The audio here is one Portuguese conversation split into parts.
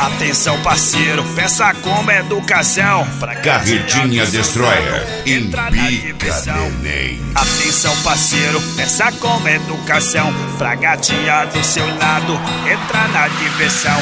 Atenção parceiro, peça como educação pra Carretinha Destroyer, entrar na diversão. Atenção parceiro, peça como educação pra gatinha do seu lado entrar na diversão.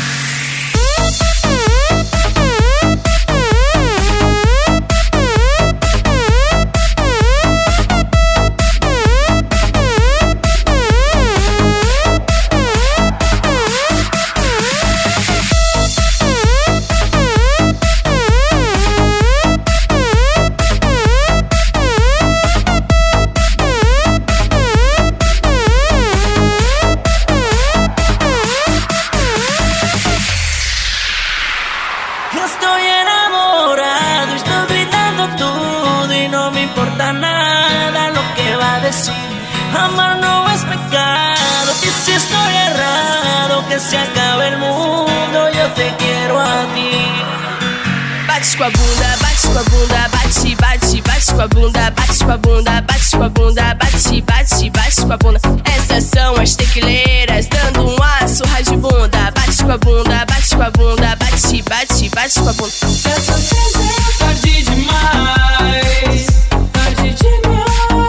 Estoy enamorado, estoy gritando todo y no me importa nada lo que va a decir. Amar no es pecado y si estoy errado, que se acabe el mundo, yo te quiero a ti. Bate com a bunda, bate com a bunda, bate, bate, bate com a bunda, bate com a bunda, bate com a bunda, bate, bate, bate com a bunda. Essas são as tequileiras dando uma surra de bunda. Bate com a bunda, bate com a bunda, bate, bate, bate com a bunda. Essa vez é tarde demais, tarde demais.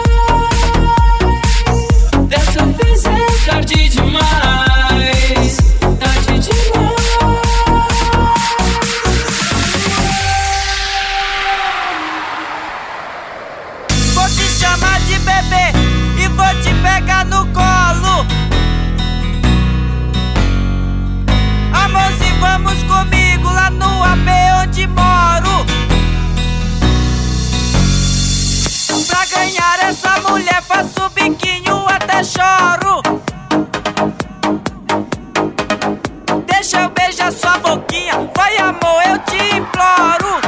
Dessa vez é tarde demais, tarde demais. Vou te chamar de bebê e vou te pegar no colo. Amorzinho, vamos comigo lá no AP onde moro. Pra ganhar essa mulher faço biquinho até choro. Deixa eu beijar sua boquinha, vai amor, eu te imploro.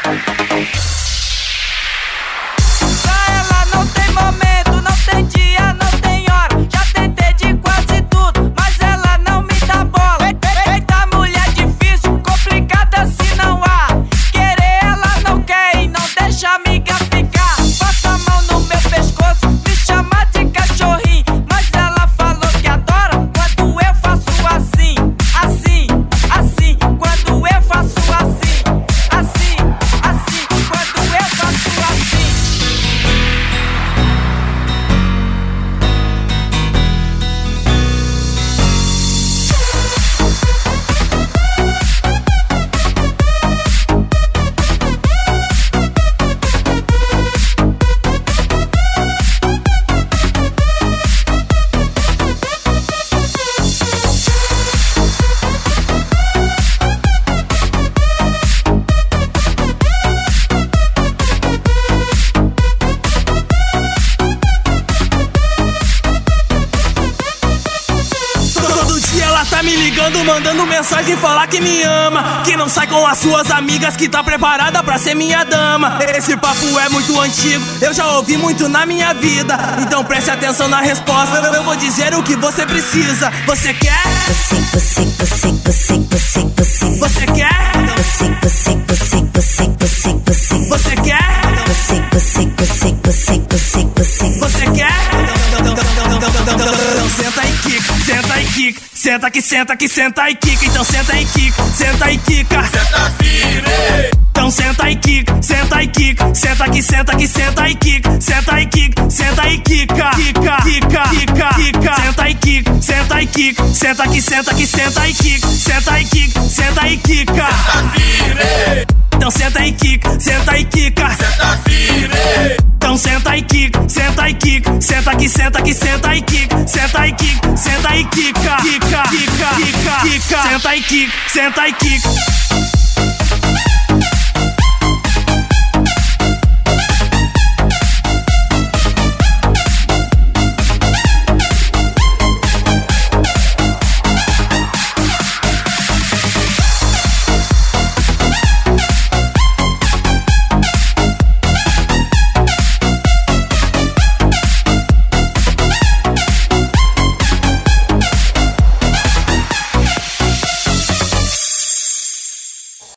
Pra ela não tem momento, não tem dia, não tem hora. Já tentei de quase tudo, mas ela não me dá bola. Eita mulher difícil, complicada se não há. Querer ela não quer e não deixa a amiga ficar. Passa a mão no meu pescoço, me chama de cachorrinho, mas ela falou que adora quando eu faço assim, assim, assim. Quando eu faço assim, assim, assim. Quando eu faço assim. Todo dia ela tá me ligando, mandando mensagem, falar que me ama, que não sai com as suas amigas, que tá preparada pra ser minha dama. Esse papo é muito antigo, eu já ouvi muito na minha vida. Então preste atenção na resposta, eu vou dizer o que você precisa. Você quer? Você quer? Você quer? Você quer? Então senta e quica, senta e quica. Senta que senta que senta e quica. Então senta e quica, senta e quica. Senta firme. Então senta e quica, senta e quica. Senta que senta que senta e quica. Senta e quica, senta e quica. Quica, quica, quica, quica. Senta e quica, senta e quica. Senta que senta que senta e quica. Senta e quica, senta e quica. Senta firme. Então senta e quica, senta e quica. Senta firme. Então senta e quica, senta e quica. Senta que senta que senta e quica. Senta e quica, senta e quica. Quica, quica, quica, quica. Senta e quica, senta e quica.